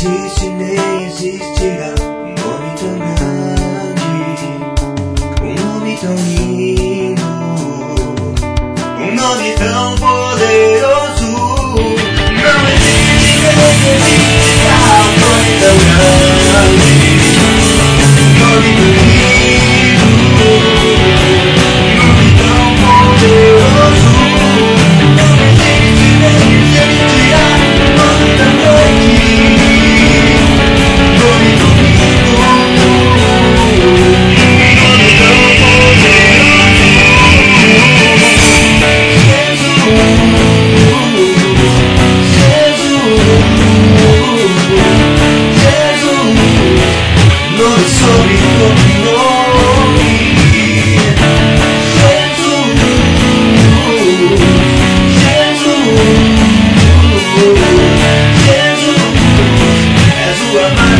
existe nem existirá um nome tão grande, um nome tão lindo, um nome tão poderoso. Não existe nem existirá um nome tão grande, um nome tão lindo, um nome tão poderoso. Não existe nem existirá um nome tão grande, nome tão lindo, nome tão poderoso. Nome sobre todo nome, Jesus, Jesus, Jesus, és o amado.